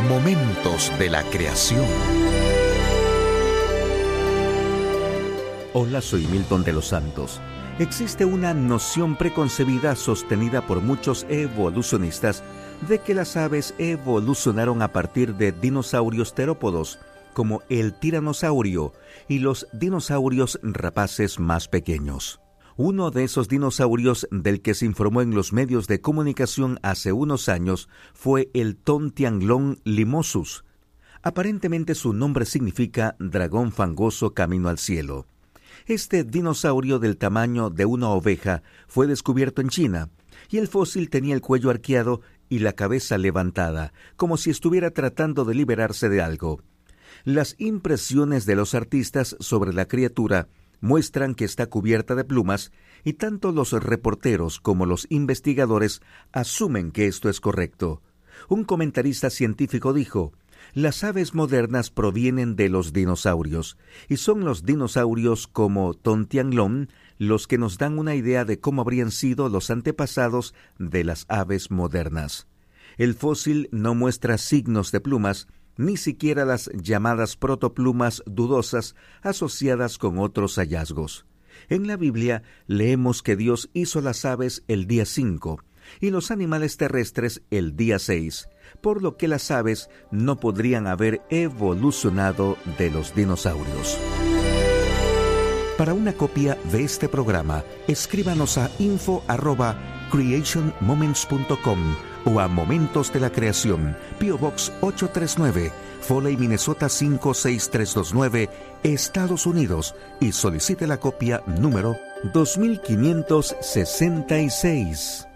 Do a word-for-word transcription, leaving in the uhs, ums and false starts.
Momentos de la creación. Hola, soy Milton de los Santos. Existe una noción preconcebida sostenida por muchos evolucionistas de que las aves evolucionaron a partir de dinosaurios terópodos, como el tiranosaurio y los dinosaurios rapaces más pequeños. Uno de esos dinosaurios del que se informó en los medios de comunicación hace unos años fue el Tontianglón limosus. Aparentemente su nombre significa dragón fangoso camino al cielo. Este dinosaurio del tamaño de una oveja fue descubierto en China, y el fósil tenía el cuello arqueado y la cabeza levantada, como si estuviera tratando de liberarse de algo. Las impresiones de los artistas sobre la criatura muestran que está cubierta de plumas, y tanto los reporteros como los investigadores asumen que esto es correcto. Un comentarista científico dijo: las aves modernas provienen de los dinosaurios, y son los dinosaurios como Tontianglón los que nos dan una idea de cómo habrían sido los antepasados de las aves modernas. El fósil no muestra signos de plumas, ni siquiera las llamadas protoplumas dudosas asociadas con otros hallazgos. En la Biblia leemos que Dios hizo las aves el día cinco y los animales terrestres el día seis, por lo que las aves no podrían haber evolucionado de los dinosaurios. Para una copia de este programa, escríbanos a info arroba creation moments punto com o a Momentos de la Creación, P O Box ocho tres nueve, Foley, Minnesota cinco seis tres dos nueve, Estados Unidos, y solicite la copia número dos mil quinientos sesenta y seis.